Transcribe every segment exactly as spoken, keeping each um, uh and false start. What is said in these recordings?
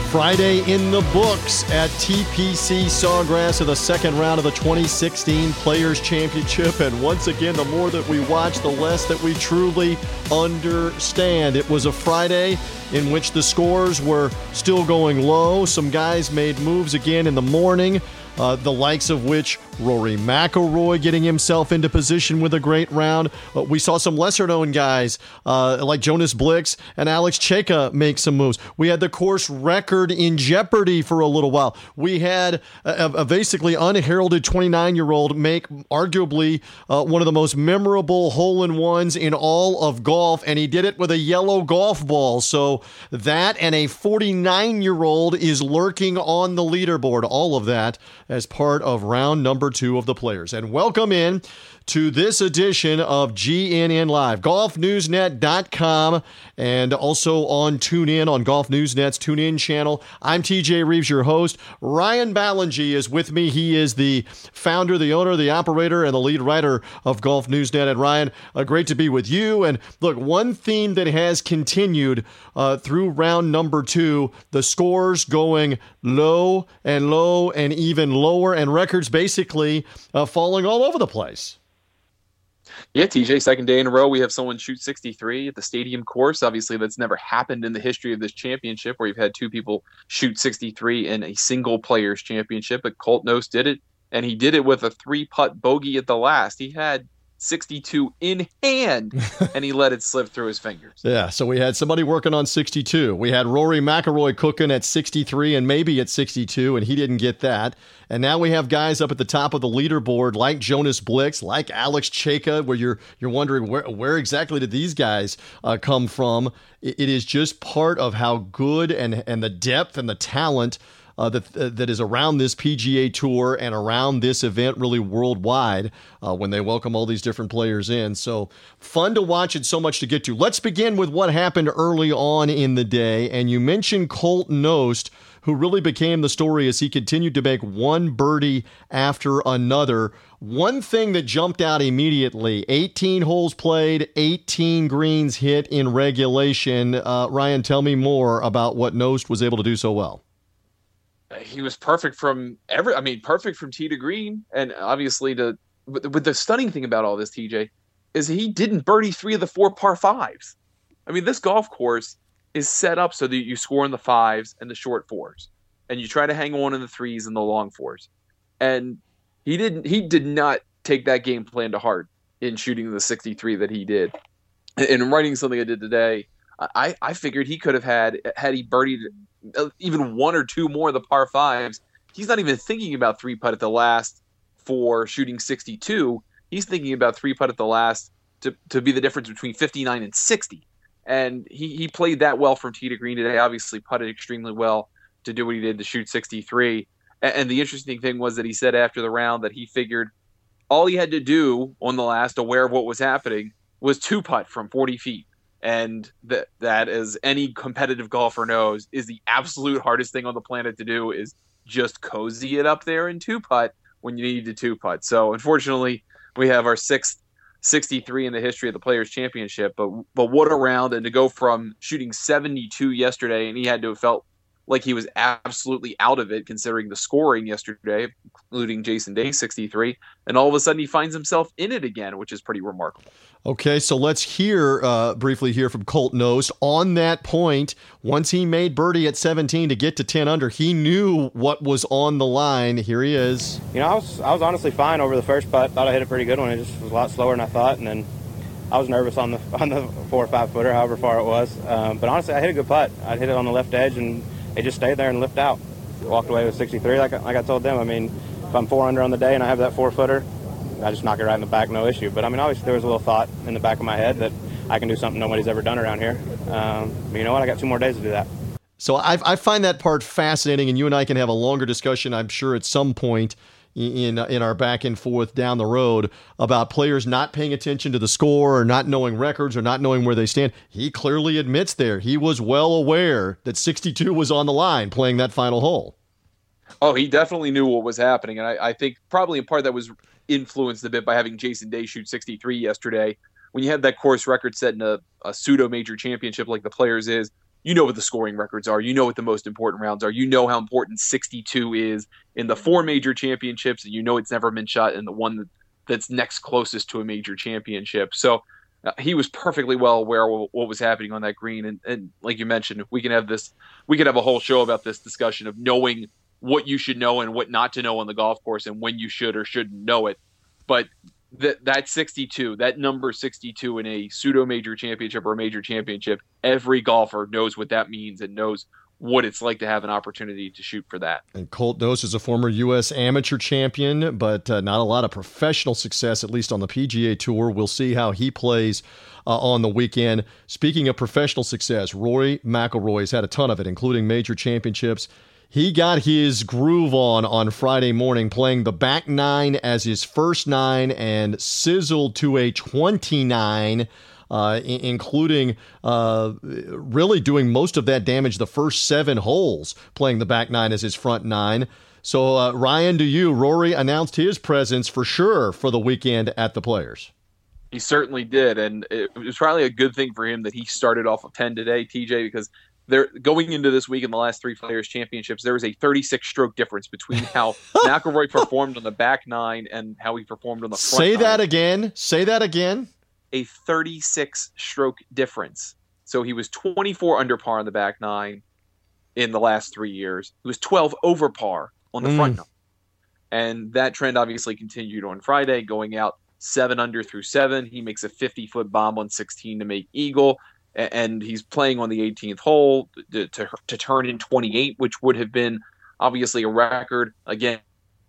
Friday in the books at T P C Sawgrass of the second round of the twenty sixteen Players Championship. And once again, the more that we watch, the less that we truly understand. It was a Friday in which the scores were still going low. Some guys made moves again in the morning, uh, the likes of which Rory McIlroy getting himself into position with a great round. Uh, we saw some lesser-known guys uh, like Jonas Blix and Alex Cejka make some moves. We had the course record in jeopardy for a little while. We had a, a basically unheralded twenty-nine-year-old make arguably uh, one of the most memorable hole-in-ones in all of golf, and he did it with a yellow golf ball. So that and a forty-nine-year-old is lurking on the leaderboard. All of that as part of round number two of the Players. And welcome in to this edition of G N N Live, golf news net dot com, and also on TuneIn, on Golf News Net's TuneIn channel. I'm T J Reeves, your host. Ryan Ballingy is with me. He is the founder, the owner, the operator, and the lead writer of Golf News Net. And Ryan, uh, great to be with you. And look, one theme that has continued uh, through round number two, the scores going low and low and even lower, and records basically uh, falling all over the place. Yeah, T J, second day in a row, we have someone shoot sixty-three at the Stadium course. Obviously, that's never happened in the history of this championship, where you've had two people shoot sixty-three in a single Players Championship. But Colt Knost did it, and he did it with a three-putt bogey at the last. He had sixty-two in hand, and he let it slip through his fingers. Yeah, so we had somebody working on sixty-two. We had Rory McIlroy cooking at sixty-three and maybe at sixty-two, and he didn't get that. And now we have guys up at the top of the leaderboard like Jonas Blix, like Alex Cejka, where you're you're wondering where where exactly did these guys uh, come from. It, it is just part of how good and and the depth and the talent Uh, that uh, that is around this P G A Tour and around this event really worldwide uh, when they welcome all these different players in. So fun to watch and so much to get to. Let's begin with what happened early on in the day. And you mentioned Colt Knost, who really became the story as he continued to make one birdie after another. One thing that jumped out immediately, eighteen holes played, eighteen greens hit in regulation. Uh, Ryan, tell me more about what Knost was able to do so well. He was perfect from every, I mean, perfect from tee to green. And obviously to, but, but the stunning thing about all this, T J, is he didn't birdie three of the four par fives. I mean, this golf course is set up so that you score in the fives and the short fours, and you try to hang on in the threes and the long fours. And he didn't, he did not take that game plan to heart in shooting the sixty-three that he did. And in writing something I did today, I, I figured he could have had, had he birdied even one or two more of the par fives. He's not even thinking about three putt at the last for shooting sixty-two. He's thinking about three putt at the last to, to be the difference between fifty-nine and sixty. And he, he played that well from tee to green today, obviously putted extremely well to do what he did to shoot sixty-three. And, and the interesting thing was that he said after the round that he figured all he had to do on the last, aware of what was happening, was two putt from forty feet. And that, that, as any competitive golfer knows, is the absolute hardest thing on the planet to do, is just cozy it up there in two-putt when you need to two-putt. So, unfortunately, we have our sixth sixty-three in the history of the Players' Championship. But but what a round, and to go from shooting seventy-two yesterday, and he had to have felt like he was absolutely out of it, considering the scoring yesterday, including Jason Day, sixty-three, and all of a sudden he finds himself in it again, which is pretty remarkable. Okay, so let's hear uh, briefly hear from Colt Knost on that point. Once he made birdie at seventeen to get to ten under, he knew what was on the line. Here he is. You know, I was I was honestly fine over the first putt. Thought I hit a pretty good one. It just was a lot slower than I thought, and then I was nervous on the on the four or five footer, however far it was. Um, but honestly, I hit a good putt. I hit it on the left edge, and it just stayed there and lifted out. Walked away with sixty-three, like I, like I told them. I mean, if I'm four under on the day and I have that four footer, I just knock it right in the back, no issue. But I mean, obviously there was a little thought in the back of my head that I can do something nobody's ever done around here. Um, but you know what? I got two more days to do that. So I, I find that part fascinating, and you and I can have a longer discussion, I'm sure, at some point in in our back and forth down the road about players not paying attention to the score or not knowing records or not knowing where they stand. He clearly admits there he was well aware that sixty-two was on the line playing that final hole. Oh, he definitely knew what was happening, and I, I think probably in part that was influenced a bit by having Jason Day shoot sixty-three yesterday. When you have that course record set in a, a pseudo major championship like the Players is, you know what the scoring records are. You know what the most important rounds are. You know how important sixty-two is in the four major championships, and you know it's never been shot in the one that, that's next closest to a major championship. So uh, he was perfectly well aware of what was happening on that green. And, and like you mentioned, we can have this, we could have a whole show about this discussion of knowing what you should know and what not to know on the golf course and when you should or shouldn't know it. But that that sixty-two, that number sixty-two in a pseudo major championship or a major championship, every golfer knows what that means and knows what it's like to have an opportunity to shoot for that. And Colt Knost is a former U S amateur champion, but uh, not a lot of professional success, at least on the P G A Tour. We'll see how he plays uh, on the weekend. Speaking of professional success, Rory McIlroy has had a ton of it, including major championships. He got his groove on on Friday morning, playing the back nine as his first nine and sizzled to a twenty-nine, uh, I- including uh, really doing most of that damage the first seven holes, playing the back nine as his front nine. So, uh, Ryan, to you, Rory announced his presence for sure for the weekend at the Players. He certainly did, and it was probably a good thing for him that he started off of ten today, T J, because they're going into this week in the last three Players Championships, there was a thirty-six stroke difference between how McIlroy performed on the back nine and how he performed on the front Say nine. that again. Say that again. A thirty-six stroke difference. So he was twenty-four under par on the back nine in the last three years. He was twelve over par on the Mm. front nine. And that trend obviously continued on Friday, going out seven under through seven. He makes a fifty-foot bomb on sixteen to make eagle. And he's playing on the eighteenth hole to, to, to turn in twenty-eight, which would have been obviously a record. Again,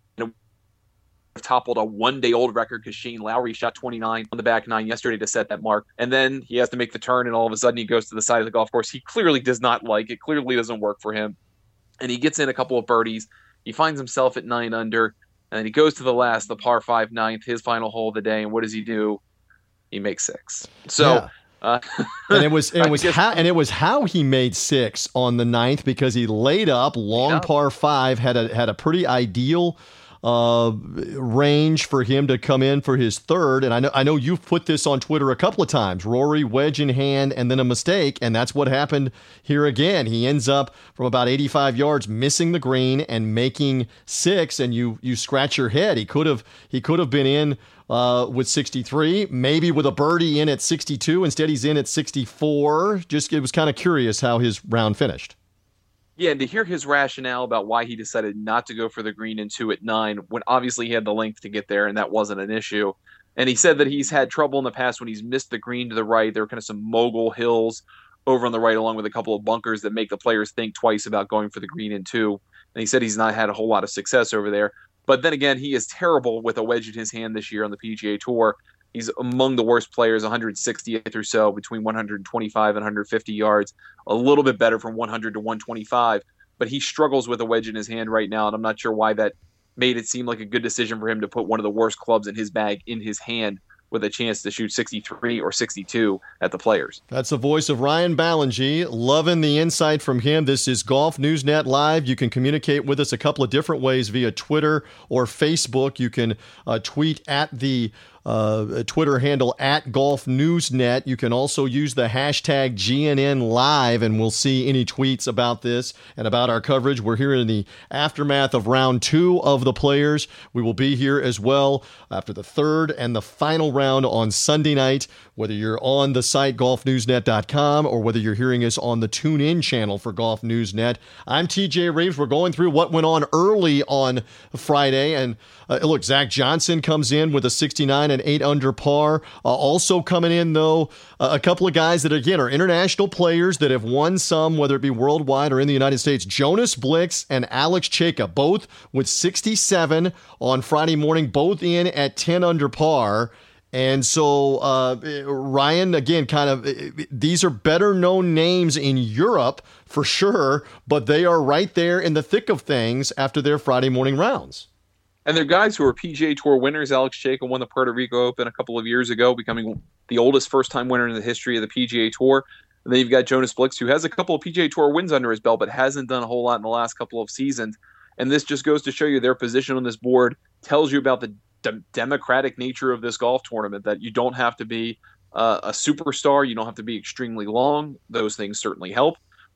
toppled a one-day-old record because Shane Lowry shot twenty-nine on the back nine yesterday to set that mark. And then he has to make the turn, and all of a sudden he goes to the side of the golf course. He clearly does not like it. Clearly doesn't work for him. And he gets in a couple of birdies. He finds himself at nine under, and he goes to the last, the par five ninth, his final hole of the day. And what does he do? He makes six. So... Yeah. Uh, and it was and it was guess, how and it was how he made six on the ninth, because he laid up long yeah. par five, had a had a pretty ideal uh, range for him to come in for his third. And I know I know you've put this on Twitter a couple of times. Rory wedge in hand and then a mistake, and that's what happened here again. He ends up from about eighty-five yards missing the green and making six, and you you scratch your head. He could have he could have been in Uh, with sixty-three, maybe with a birdie in at sixty-two. Instead, he's in at sixty-four. Just it was kind of curious how his round finished. Yeah, and to hear his rationale about why he decided not to go for the green in two at nine, when obviously he had the length to get there and that wasn't an issue. And he said that he's had trouble in the past when he's missed the green to the right. There are kind of some mogul hills over on the right, along with a couple of bunkers that make the players think twice about going for the green in two. And he said he's not had a whole lot of success over there. But then again, he is terrible with a wedge in his hand this year on the P G A Tour. He's among the worst players, one hundred sixtieth or so, between one hundred twenty-five and one hundred fifty yards. A little bit better from one hundred to one twenty-five. But he struggles with a wedge in his hand right now, and I'm not sure why that made it seem like a good decision for him to put one of the worst clubs in his bag in his hand with a chance to shoot sixty-three or sixty-two at the Players. That's the voice of Ryan Ballengee. Loving the insight from him. This is Golf Newsnet Live. You can communicate with us a couple of different ways via Twitter or Facebook. You can uh, tweet at the uh, Twitter handle at Golf Newsnet. You can also use the hashtag G N N Live, and we'll see any tweets about this and about our coverage. We're here in the aftermath of round two of the Players. We will be here as well after the third and the final round on Sunday night. Whether you're on the site golf newsnet dot com or whether you're hearing us on the TuneIn channel for Golf Newsnet. I'm T J Reeves. We're going through what went on early on Friday. And uh, look, Zach Johnson comes in with a sixty-nine and eight under par. Uh, also coming in, though, uh, a couple of guys that, again, are international players that have won some, whether it be worldwide or in the United States. Jonas Blix and Alex Cejka, both with sixty-seven on Friday morning, both in at ten under par. And so, uh, Ryan, again, kind of, these are better known names in Europe for sure, but they are right there in the thick of things after their Friday morning rounds. And they're guys who are P G A Tour winners. Alex Cejka won the Puerto Rico Open a couple of years ago, becoming the oldest first-time winner in the history of the P G A Tour. And then you've got Jonas Blix, who has a couple of P G A Tour wins under his belt, but hasn't done a whole lot in the last couple of seasons. And this just goes to show you their position on this board tells you about the de- democratic nature of this golf tournament, that you don't have to be uh, a superstar. You don't have to be extremely long. Those things certainly help.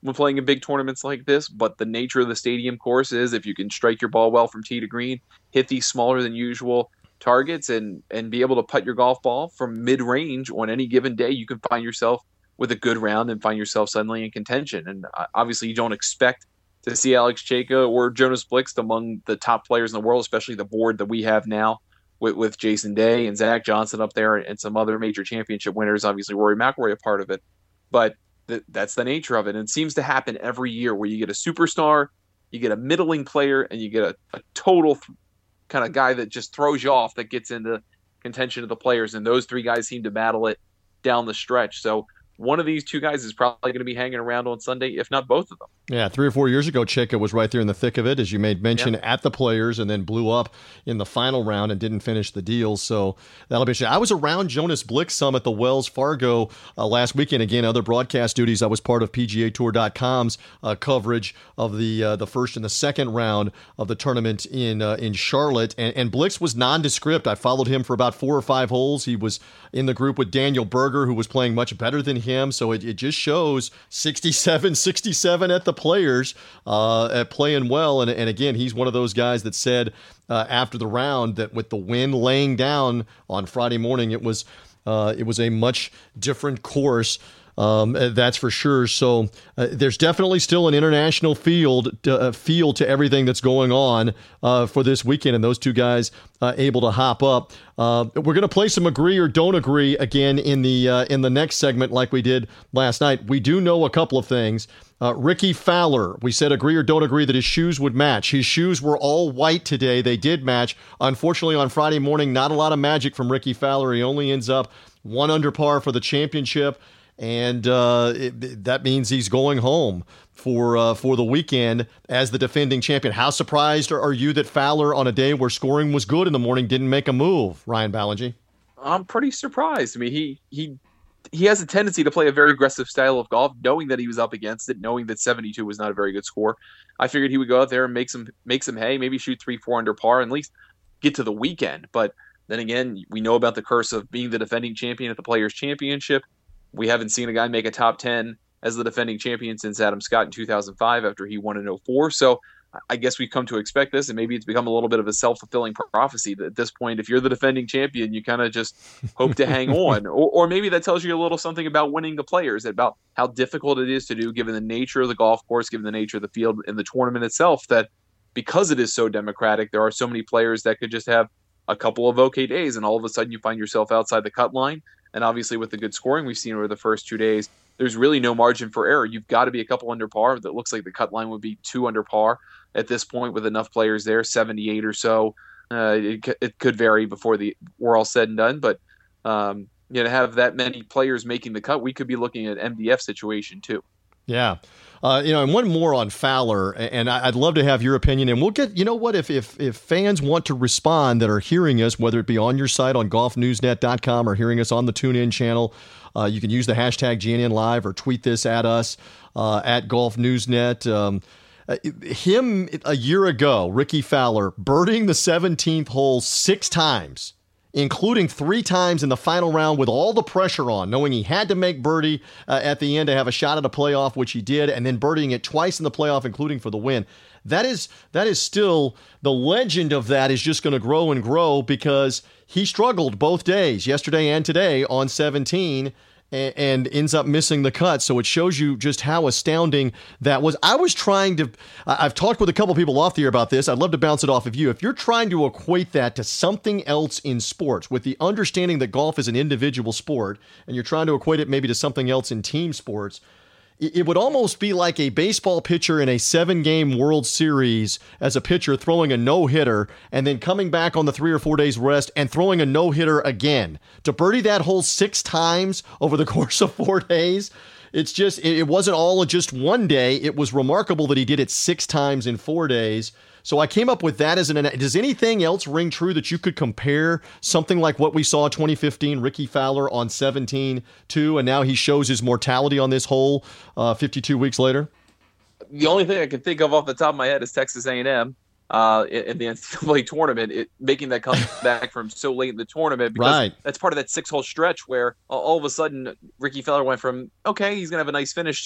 when playing in big tournaments like this, but the nature of the stadium course is if you can strike your ball well from tee to green, hit these smaller than usual targets, and and be able to putt your golf ball from mid-range on any given day, you can find yourself with a good round and find yourself suddenly in contention. And uh, obviously you don't expect to see Alex Cejka or Jonas Blixt among the top players in the world, especially the board that we have now with, with Jason Day and Zach Johnson up there and some other major championship winners, obviously Rory McIlroy a part of it. But th- that's the nature of it. And it seems to happen every year where you get a superstar, you get a middling player, and you get a, a total th- kind of guy that just throws you off that gets into contention of the players. And those three guys seem to battle it down the stretch. So one of these two guys is probably going to be hanging around on Sunday, if not both of them. Yeah, three or four years ago, Cejka was right there in the thick of it, as you made mention, yeah. at the Players, and then blew up in the final round and didn't finish the deal. So that'll be. I was around Jonas Blixt some at the Wells Fargo uh, last weekend. Again, other broadcast duties. I was part of P G A Tour dot com's uh, coverage of the uh, the first and the second round of the tournament in uh, in Charlotte, and, and Blixt was nondescript. I followed him for about four or five holes. He was in the group with Daniel Berger, who was playing much better than him. So it, it just shows sixty-seven sixty-seven at the Players, uh, at playing well. And, and again, he's one of those guys that said uh, after the round that with the wind laying down on Friday morning, it was uh, it was a much different course. Um, that's for sure. So uh, there's definitely still an international field to, uh, feel to everything that's going on uh, for this weekend, and those two guys uh, able to hop up. Uh, we're going to play some agree or don't agree again in the uh, in the next segment, like we did last night. We do know a couple of things. Uh, Rickie Fowler, we said agree or don't agree that his shoes would match. His shoes were all white today. They did match. Unfortunately, on Friday morning, not a lot of magic from Rickie Fowler. He only ends up one under par for the championship. And uh, it, that means he's going home for uh, for the weekend as the defending champion. How surprised are, are you that Fowler, on a day where scoring was good in the morning, didn't make a move, Ryan Ballengee? I'm pretty surprised. I mean, he he he has a tendency to play a very aggressive style of golf, knowing that he was up against it, knowing that seventy-two was not a very good score. I figured he would go out there and make some make some hay, maybe shoot three, four under par, and at least get to the weekend. But then again, we know about the curse of being the defending champion at the Players' Championship. We haven't seen a guy make a top ten as the defending champion since Adam Scott in two thousand five after he won in oh four. So I guess we've come to expect this, and maybe it's become a little bit of a self-fulfilling prophecy that at this point, if you're the defending champion, you kind of just hope to hang on. Or, or maybe that tells you a little something about winning the Players, about how difficult it is to do given the nature of the golf course, given the nature of the field and the tournament itself, that because it is so democratic, there are so many players that could just have a couple of okay days, and all of a sudden you find yourself outside the cut line. And obviously with the good scoring we've seen over the first two days, there's really no margin for error. You've got to be a couple under par. That looks like the cut line would be two under par at this point with enough players there, seventy-eight or so. Uh, it, it could vary before the we're all said and done. But um, you know, to have that many players making the cut, we could be looking at an M D F situation too. Yeah. Uh, you know, and one more on Fowler, and I'd love to have your opinion. And we'll get, you know what, if if if fans want to respond that are hearing us, whether it be on your site on golf news net dot com or hearing us on the TuneIn channel, uh, you can use the hashtag G N N Live or tweet this at us uh, at Golf Newsnet. Um, uh, him a year ago, Rickie Fowler, birdieing the seventeenth hole six times, including three times in the final round with all the pressure on, knowing he had to make birdie uh, at the end to have a shot at a playoff, which he did, and then birdieing it twice in the playoff, including for the win. That is that is still, the legend of that is just going to grow and grow because he struggled both days, yesterday and today, on seventeen, and, and ends up missing the cut. So it shows you just how astounding that was. I was trying to, I've talked with a couple people off the air about this. I'd love to bounce it off of you. If you're trying to equate that to something else in sports, with the understanding that golf is an individual sport, and you're trying to equate it maybe to something else in team sports, it would almost be like a baseball pitcher in a seven-game World Series as a pitcher throwing a no-hitter and then coming back on the three or four days rest and throwing a no-hitter again. To birdie that hole six times over the course of four days, it's just, it wasn't all in just one day. It was remarkable that he did it six times in four days. So I came up with that as an, does anything else ring true that you could compare something like what we saw twenty fifteen, Rickie Fowler on seventeen to, and now he shows his mortality on this hole uh, fifty-two weeks later? The only thing I can think of off the top of my head is Texas A and M uh, in, in the N C double A tournament, it, making that comeback from so late in the tournament, because right. That's part of that six-hole stretch where uh, all of a sudden Rickie Fowler went from, okay, he's going to have a nice finish to,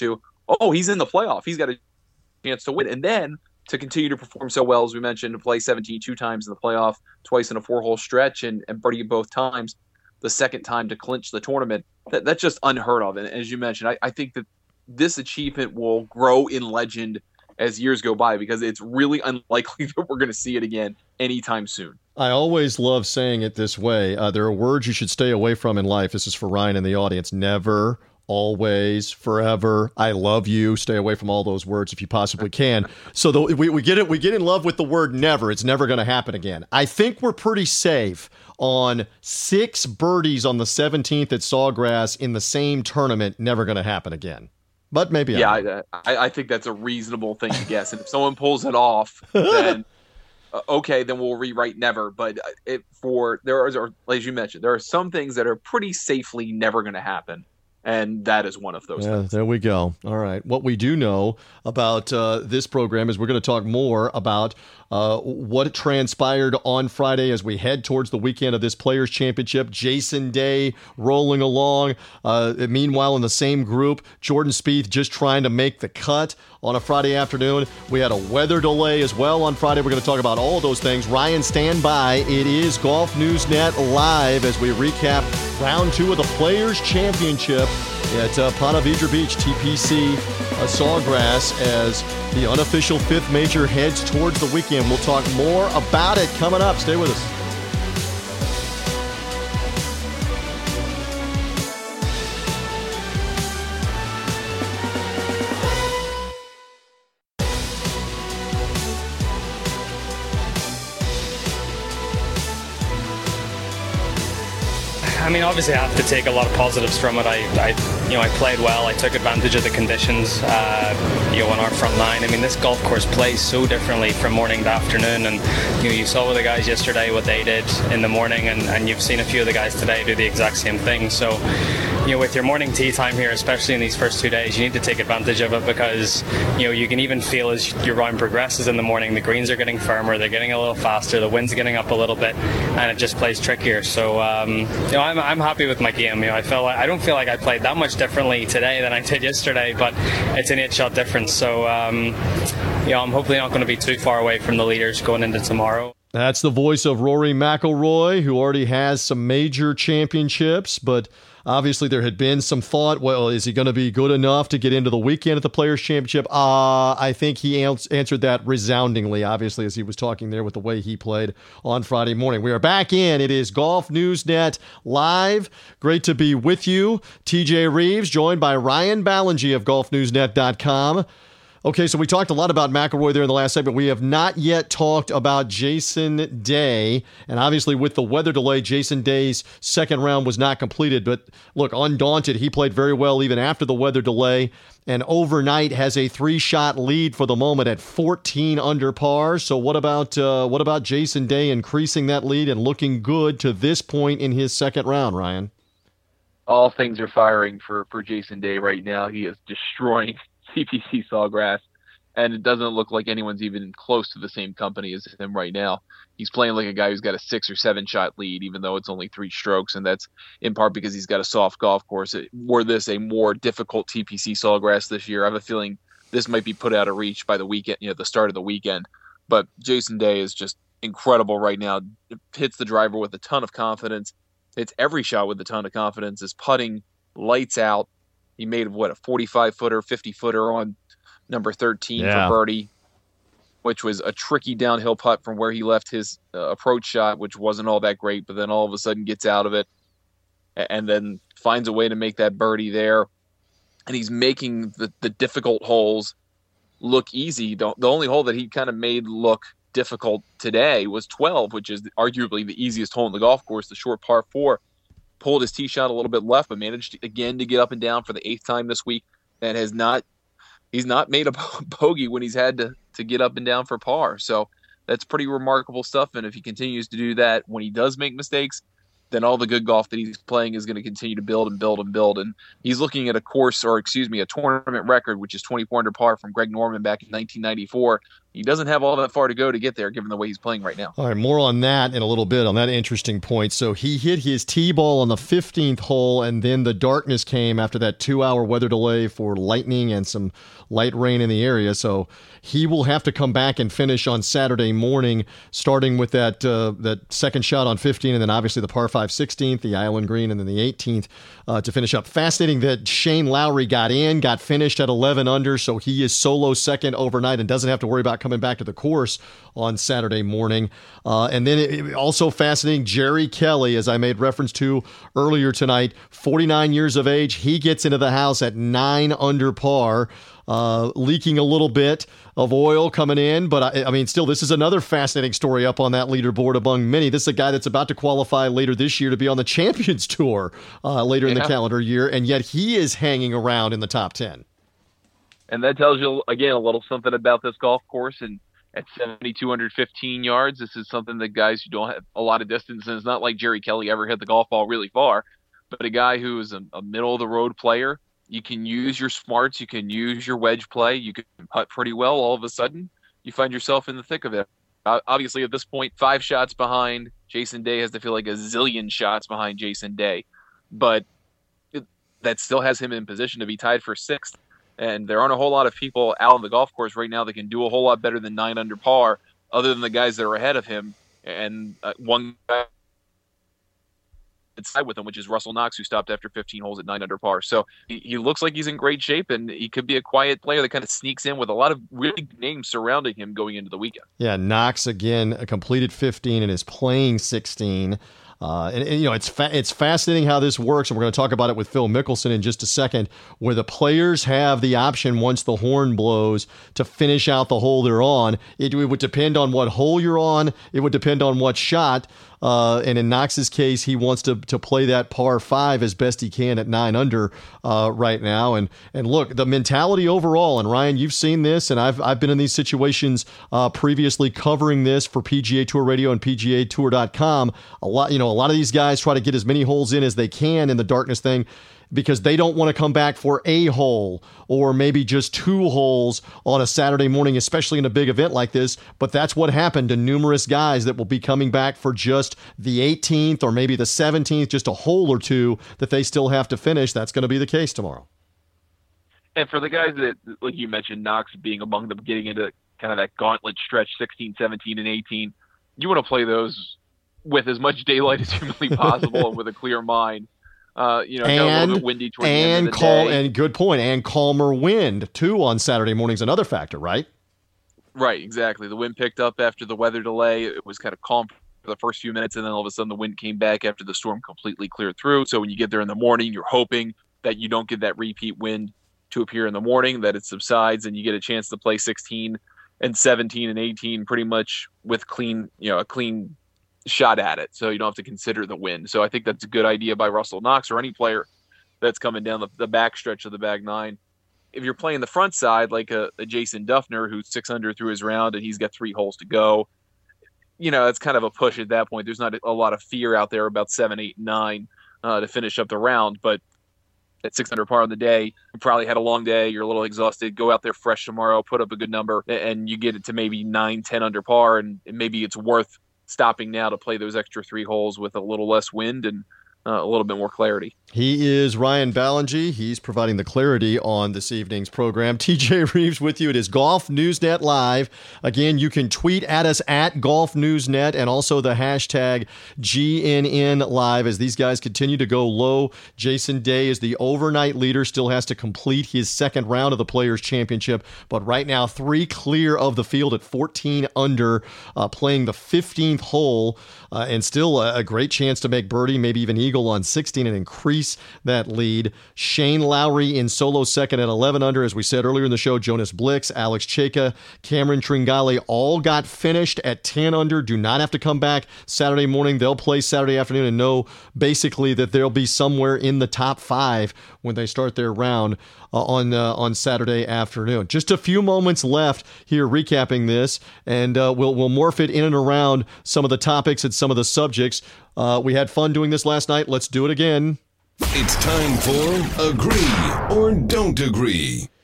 oh, he's in the playoff. He's got a chance to win. And then to continue to perform so well, as we mentioned, to play seventeen two times in the playoff, twice in a four-hole stretch, and, and birdie both times, the second time to clinch the tournament, that, that's just unheard of. And as you mentioned, I, I think that this achievement will grow in legend as years go by, because it's really unlikely that we're going to see it again anytime soon. I always love saying it this way. Uh, there are words you should stay away from in life. This is for Ryan in the audience. Never, always, forever, I love you. Stay away from all those words if you possibly can. So the, we, we get it. We get in love with the word never. It's never going to happen again. I think we're pretty safe on six birdies on the seventeenth at Sawgrass in the same tournament. Never going to happen again. But maybe yeah, I, I, I think that's a reasonable thing to guess. And if someone pulls it off, then uh, okay, then we'll rewrite never. But it, for there are, as you mentioned, there are some things that are pretty safely never going to happen. And that is one of those yeah, things. There we go. All right. What we do know about uh, this program is we're going to talk more about uh, what transpired on Friday as we head towards the weekend of this Players' Championship. Jason Day rolling along. Uh, meanwhile, in the same group, Jordan Spieth just trying to make the cut on a Friday afternoon. We had a weather delay as well on Friday. We're going to talk about all those things. Ryan, stand by. It is Golf News Net live as we recap round two of the Players' Championship at uh, Ponte Vedra Beach, T P C uh, Sawgrass, as the unofficial fifth major heads towards the weekend. We'll talk more about it coming up. Stay with us. I mean, obviously I have to take a lot of positives from it. I, I you know, I played well. I took advantage of the conditions, uh, you know, on our front line. I mean, this golf course plays so differently from morning to afternoon. And, you know, you saw with the guys yesterday what they did in the morning, and, and you've seen a few of the guys today do the exact same thing. So, you know, with your morning tee time here, especially in these first two days, you need to take advantage of it, because, you know, you can even feel as your round progresses in the morning, the greens are getting firmer, they're getting a little faster, the wind's getting up a little bit, and it just plays trickier. So, um, you know, I'm, I'm happy with my game. You know, I feel like, I don't feel like I played that much differently today than I did yesterday, but it's an eight shot difference. So, um, you know, I'm hopefully not going to be too far away from the leaders going into tomorrow. That's the voice of Rory McIlroy, who already has some major championships, but obviously there had been some thought, well, is he going to be good enough to get into the weekend at the Players' Championship? Uh, I think he ans- answered that resoundingly, obviously, as he was talking there with the way he played on Friday morning. We are back in. It is Golf News Net live. Great to be with you. T J Reeves, joined by Ryan Ballingy of golf news net dot com. Okay, so we talked a lot about McIlroy there in the last segment. We have not yet talked about Jason Day. And obviously with the weather delay, Jason Day's second round was not completed. But look, undaunted, he played very well even after the weather delay. And overnight has a three-shot lead for the moment at fourteen under par. So what about uh, what about Jason Day increasing that lead and looking good to this point in his second round, Ryan? All things are firing for, for Jason Day right now. He is destroying T P C Sawgrass, and it doesn't look like anyone's even close to the same company as him right now. He's playing like a guy who's got a six or seven shot lead, even though it's only three strokes, and that's in part because he's got a soft golf course. It, were this a more difficult T P C Sawgrass this year, I have a feeling this might be put out of reach by the weekend, you know, the start of the weekend. But Jason Day is just incredible right now. It hits the driver with a ton of confidence. Hits every shot with a ton of confidence. His putting lights out. He made, what, a forty-five footer, fifty footer on number thirteen yeah. for birdie, which was a tricky downhill putt from where he left his uh, approach shot, which wasn't all that great, but then all of a sudden gets out of it and then finds a way to make that birdie there. And he's making the, the difficult holes look easy. The, the only hole that he kind of made look difficult today was twelve, which is arguably the easiest hole in the golf course, the short par four. Pulled his tee shot a little bit left, but managed to, again to get up and down for the eighth time this week. And has not, he's not made a bogey when he's had to, to get up and down for par. So that's pretty remarkable stuff. And if he continues to do that when he does make mistakes, then all the good golf that he's playing is going to continue to build and build and build. And he's looking at a course, or excuse me, a tournament record, which is twenty-four under par from Greg Norman back in nineteen ninety-four. he doesn't have all that far to go to get there, given the way he's playing right now. All right, more on that in a little bit, on that interesting point. So he hit his tee ball on the fifteenth hole, and then the darkness came after that two-hour weather delay for lightning and some light rain in the area. So he will have to come back and finish on Saturday morning, starting with that uh, that second shot on fifteen, and then obviously the par five sixteenth, the island green, and then the eighteenth uh, to finish up. Fascinating that Shane Lowry got in, got finished at eleven under, so he is solo second overnight and doesn't have to worry about coming back to the course on Saturday morning. Uh, and then it, it also fascinating, Jerry Kelly, as I made reference to earlier tonight, forty-nine years of age. He gets into the house at nine under par. Uh, leaking a little bit of oil coming in. But, I, I mean, still, this is another fascinating story up on that leaderboard among many. This is a guy that's about to qualify later this year to be on the Champions Tour uh, later yeah. in the calendar year, and yet he is hanging around in the top ten. And that tells you, again, a little something about this golf course. And at seven thousand two hundred fifteen yards, this is something that guys who don't have a lot of distance, and it's not like Jerry Kelly ever hit the golf ball really far, but a guy who is a, a middle-of-the-road player. You can use your smarts, you can use your wedge play, you can putt pretty well. All of a sudden, you find yourself in the thick of it. Uh, obviously, at this point, five shots behind, Jason Day has to feel like a zillion shots behind Jason Day. But it, that still has him in position to be tied for sixth. And there aren't a whole lot of people out on the golf course right now that can do a whole lot better than nine under par, other than the guys that are ahead of him. And uh, one guy side with him, which is Russell Knox, who stopped after fifteen holes at nine under par. So he, he looks like he's in great shape, and he could be a quiet player that kind of sneaks in with a lot of really good names surrounding him going into the weekend. Yeah, Knox again completed fifteen and is playing sixteen. Uh, and, and, you know, it's fa- it's fascinating how this works, and we're going to talk about it with Phil Mickelson in just a second, where the players have the option once the horn blows to finish out the hole they're on. It, it would depend on what hole you're on. It would depend on what shot. Uh, and in Knox's case, he wants to to play that par five as best he can at nine under uh, right now. And and look, the mentality overall, and Ryan, you've seen this, and I've I've been in these situations uh, previously covering this for P G A Tour Radio and P G A Tour dot com. A lot, you know, a lot of these guys try to get as many holes in as they can in the darkness thing, because they don't want to come back for a hole or maybe just two holes on a Saturday morning, especially in a big event like this. But that's what happened to numerous guys that will be coming back for just the eighteenth or maybe the seventeenth, just a hole or two that they still have to finish. That's going to be the case tomorrow. And for the guys that, like you mentioned, Knox being among them, getting into kind of that gauntlet stretch, sixteen, seventeen, and eighteen, you want to play those with as much daylight as humanly possible and with a clear mind. Uh, you know, and, a little bit windy towards the end of the cal- day. And good point. And calmer wind, too, on Saturday morning is another factor, right? Right, exactly. The wind picked up after the weather delay. It was kind of calm for the first few minutes, and then all of a sudden the wind came back after the storm completely cleared through. So when you get there in the morning, you're hoping that you don't get that repeat wind to appear in the morning, that it subsides, and you get a chance to play sixteen and seventeen and eighteen pretty much with clean, you know, a clean shot at it, so you don't have to consider the wind. So I think that's a good idea by Russell Knox or any player that's coming down the, the back stretch of the bag nine. If you're playing the front side, like a, a Jason Duffner, who's six under through his round and he's got three holes to go, you know, it's kind of a push at that point. There's not a lot of fear out there about seven, eight, nine uh, to finish up the round, but at six under par on the day, you probably had a long day, you're a little exhausted, go out there fresh tomorrow, put up a good number, and you get it to maybe nine, ten under par, and, and maybe it's worth stopping now to play those extra three holes with a little less wind and uh, a little bit more clarity. He is Ryan Ballengee. He's providing the clarity on this evening's program. T J Reeves with you. It is Golf Newsnet Live. Again, you can tweet at us at Golf Newsnet and also the hashtag G N N Live as these guys continue to go low. Jason Day is the overnight leader, still has to complete his second round of the Players' Championship, but right now three clear of the field at fourteen under, uh, playing the fifteenth hole, uh, and still a, a great chance to make birdie, maybe even eagle on sixteen and increase that lead. Shane Lowry in solo second at eleven under. As we said earlier in the show, Jonas Blix, Alex Cheka, Cameron Tringale all got finished at ten under. Do not have to come back Saturday morning. They'll play Saturday afternoon and know basically that they'll be somewhere in the top five when they start their round uh, on uh, on Saturday afternoon. Just a few moments left here recapping this, and uh, we'll, we'll morph it in and around some of the topics and some of the subjects. Uh, we had fun doing this last night. Let's do it again. It's time for Agree or Don't Agree.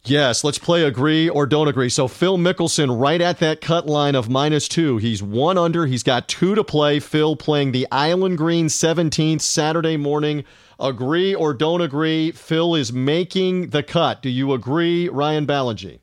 Yes, let's play agree or don't agree. So Phil Mickelson right at that cut line of minus two. He's one under. He's got two to play. Phil playing the Island Green seventeenth Saturday morning. Agree or don't agree? Phil is making the cut. Do you agree, Ryan Ballengee?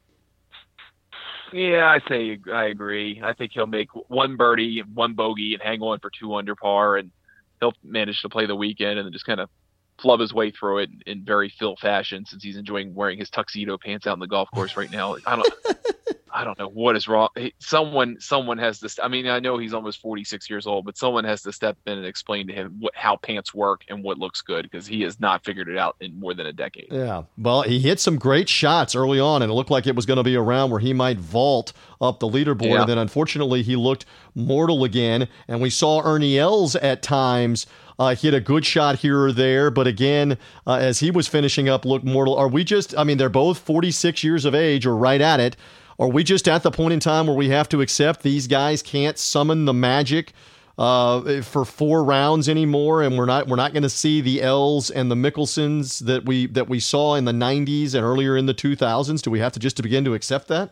Yeah, I say I agree. I think he'll make one birdie, one bogey, and hang on for two under par, and he'll manage to play the weekend and then just kind of flub his way through it in very Phil fashion, since he's enjoying wearing his tuxedo pants out on the golf course right now. I don't, I don't know what is wrong. Someone, someone has to. I mean, I know he's almost forty-six years old, but someone has to step in and explain to him what, how pants work and what looks good, because he has not figured it out in more than a decade. Yeah, well, he hit some great shots early on, and it looked like it was going to be a round where he might vault up the leaderboard. Yeah. And then, unfortunately, he looked mortal again, and we saw Ernie Els at times Uh, hit a good shot here or there, but again, uh, as he was finishing up, looked mortal. Are we just, I mean, they're both forty-six years of age or right at it. Are we just at the point in time where we have to accept these guys can't summon the magic uh, for four rounds anymore, and we're not we're not going to see the Els and the Mickelsons that we that we saw in the nineties and earlier in the two thousands? Do we have to just to begin to accept that?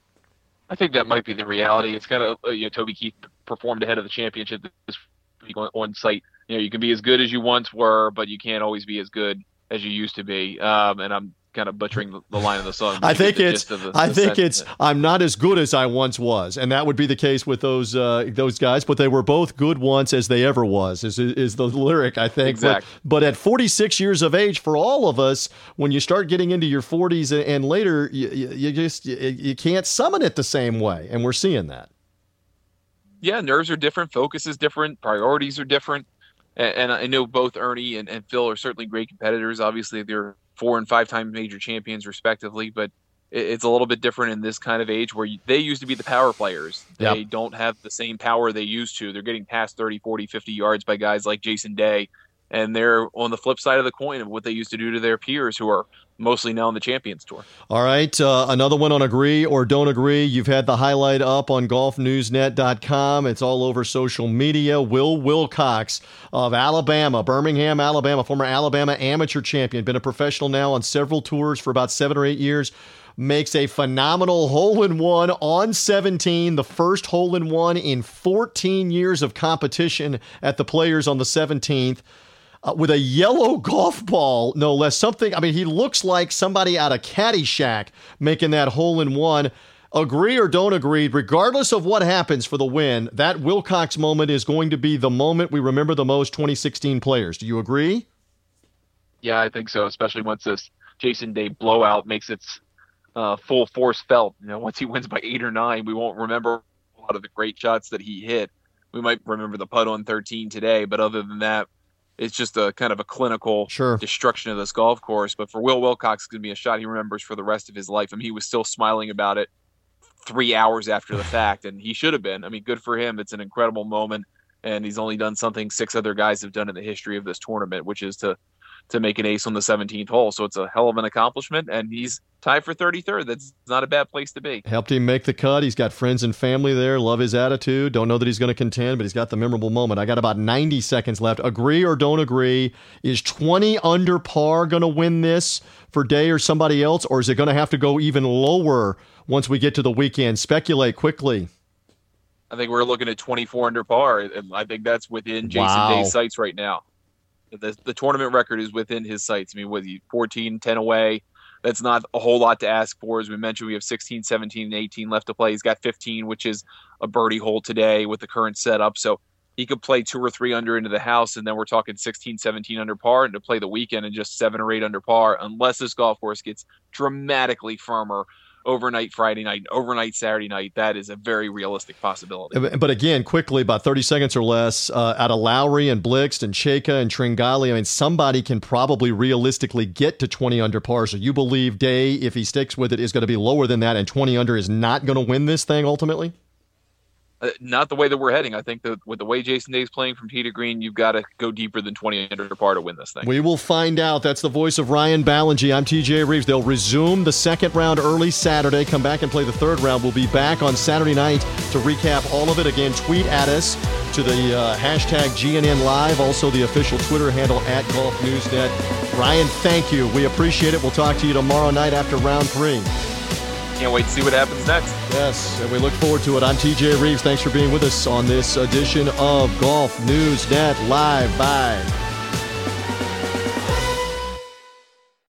I think that might be the reality. It's kind of, you know, Toby Keith performed ahead of the championship this week on, on site. You know, you can be as good as you once were, but you can't always be as good as you used to be. Um, and I'm kind of butchering the, the line of the song. I think it's. The, I the think sentence. it's. I'm not as good as I once was, and that would be the case with those uh, those guys. But they were both good once as they ever was. Is is the lyric? I think. Exactly. But, but at forty-six years of age, for all of us, when you start getting into your forties and, and later, you, you just you, you can't summon it the same way, and we're seeing that. Yeah, nerves are different, focus is different, priorities are different. And, and I know both Ernie and, and Phil are certainly great competitors. Obviously, they're four and five-time major champions, respectively. But it, it's a little bit different in this kind of age where you, they used to be the power players. They Yep. don't have the same power they used to. They're getting past thirty, forty, fifty yards by guys like Jason Day. And they're on the flip side of the coin of what they used to do to their peers who are mostly now on the Champions Tour. All right, uh, another one on agree or don't agree. You've had the highlight up on golf news net dot com. It's all over social media. Will Wilcox of Alabama, Birmingham, Alabama, former Alabama amateur champion, been a professional now on several tours for about seven or eight years, makes a phenomenal hole-in-one on seventeen, the first hole-in-one in fourteen years of competition at the Players on the seventeenth. Uh, with a yellow golf ball, no less. Something, I mean, he looks like somebody out of Caddyshack making that hole-in-one. Agree or don't agree, regardless of what happens for the win, that Wilcox moment is going to be the moment we remember the most twenty sixteen Players. Do you agree? Yeah, I think so, especially once this Jason Day blowout makes its uh, full force felt. You know, once he wins by eight or nine, we won't remember a lot of the great shots that he hit. We might remember the putt on thirteen today, but other than that, it's just a kind of a clinical Sure. destruction of this golf course. But for Will Wilcox, it's going to be a shot he remembers for the rest of his life. I mean, he was still smiling about it three hours after the fact, and he should have been. I mean, good for him. It's an incredible moment, and he's only done something six other guys have done in the history of this tournament, which is to to make an ace on the seventeenth hole. So it's a hell of an accomplishment, and he's tied for thirty-third. That's not a bad place to be. Helped him make the cut. He's got friends and family there. Love his attitude. Don't know that he's going to contend, but he's got the memorable moment. I got about ninety seconds left. Agree or don't agree? Is twenty under par going to win this for Day or somebody else, or is it going to have to go even lower once we get to the weekend? Speculate quickly. I think we're looking at twenty-four under par, and I think that's within Jason Wow. Day's sights right now. The, the tournament record is within his sights. I mean, with fourteen, ten away, that's not a whole lot to ask for. As we mentioned, we have sixteen, seventeen, and eighteen left to play. He's got fifteen, which is a birdie hole today with the current setup. So he could play two or three under into the house, and then we're talking sixteen, seventeen under par, and to play the weekend and just seven or eight under par, unless this golf course gets dramatically firmer overnight Friday night, overnight Saturday night. That is a very realistic possibility. But again, quickly, about thirty seconds or less, uh, out of Lowry and Blixt and Cheka and Tringali, I mean, somebody can probably realistically get to twenty under par. So you believe Day, if he sticks with it, is going to be lower than that, and twenty under is not going to win this thing ultimately? Uh, not the way that we're heading. I think that with the way Jason Day is playing from tee to green, you've got to go deeper than twenty under par to win this thing. We will find out. That's the voice of Ryan Ballengee. I'm T J Reeves. They'll resume the second round early Saturday, come back and play the third round. We'll be back on Saturday night to recap all of it. Again, tweet at us to the uh, hashtag G N N Live, also the official Twitter handle at Golf News Net. Ryan, thank you. We appreciate it. We'll talk to you tomorrow night after round three. Can't wait to see what happens next. Yes, and we look forward to it. I'm T J Reeves. Thanks for being with us on this edition of Golf News Net Live. Bye.